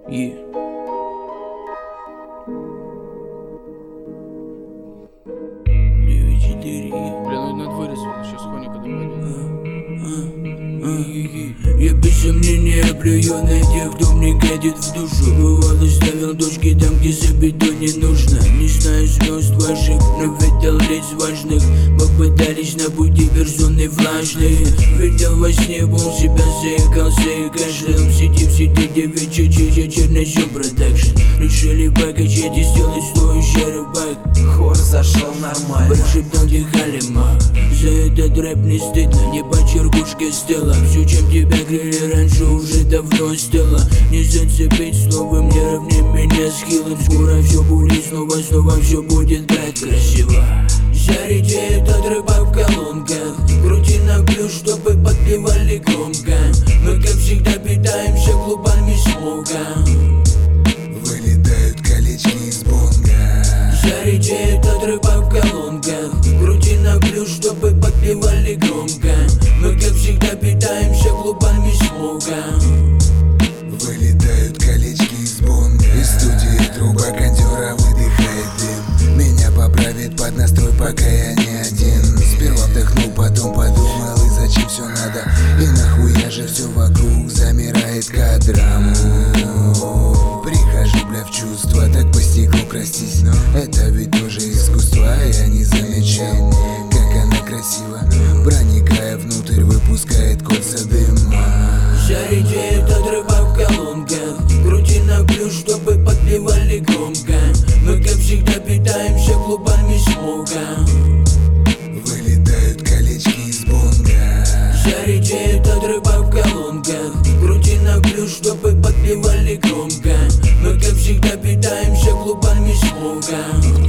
Yeah. Блин, надо вырезать, сейчас хоника добавить. Я без сомнения плюю на тех, кто мне гадит в душу. Бывало ставил точки там, где забить не нужно. Не знаю звезд ваших, но видел лиц важных. Попытались на пути персоны влажные. Видел во сне, был себя заикался и кашлял. Сидим, сидит 9 чечи, черносем продакшн. Решили покачать и сделать стоящий рыбак. Хор зашел нормально. Прошептал Халима. За этот рэп не стыдно, не по черкушке стела. Все, чем тебя грели раньше, уже давно стало. Не зацепить словом, не равни меня с хилом. Скоро все будет снова все будет, брать, красиво. Жарите этот рыбак в колонках. Крути на плюс, чтобы подпевали громко. Мы, как всегда, питаемся клубами смока. Вылетают колечки из бонга. Жарите этот рыбак в колонках. Крути на плюс, чтобы подпевали громко. Мы, как всегда, питаемся клубами смока. Вылетают колечки из бонга. Из студии труба кондера выдыхает дым. Меня поправит под настрой, пока я не один. Сперва вдохнул, потом подумал, и зачем все надо. И нахуя же все вокруг замирает кадром. Прихожу, бля, в чувство, так по стеклу крастись. Это ведь тоже искусство, я не замечал, как она красиво, проникая внутрь, выпускает кольца дыма. Жарите этот рыбак в колонках. Крути на плюс, чтобы подпевали громко. Мы, как всегда, питаемся клубами смока. Вылетают колечки из бонга. Жарите этот рыбак в колонках. Крути на плюс, чтобы подпевали громко. Мы, как всегда, питаемся клубами смока.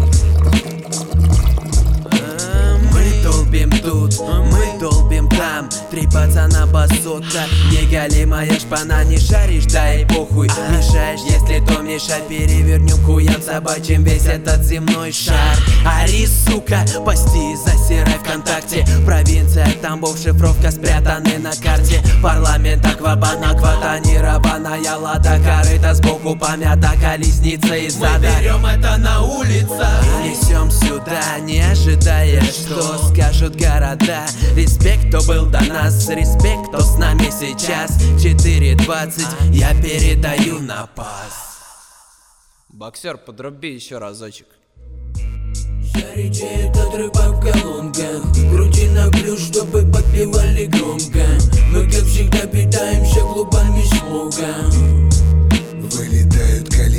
Мы долбим тут, мы долбим там. Три пацана базука, неголимая шпана. Не шаришь, да и похуй. Мешаешь, если то мешать, перевернем хуям собачьим весь этот земной шар. Ари, сука, пасти, засирай ВКонтакте. Провинция, Тамбов, шифровка спрятаны на карте. Парламент, аквабана, кватанированная лада. Корыта сбоку помята, колесница из зада. Мы берем это на улицах и несем сюда, не ожидая, что скажут города. Респект, кто был до нас, респект, кто с нами сейчас. 4:20, я передаю на пас. Боксер, подруби еще разочек. Жарите этот рыбак в колонках. Крути на плюс, чтобы подпевали громко. Мы, как всегда, питаемся клубами смока. Вылетают колечки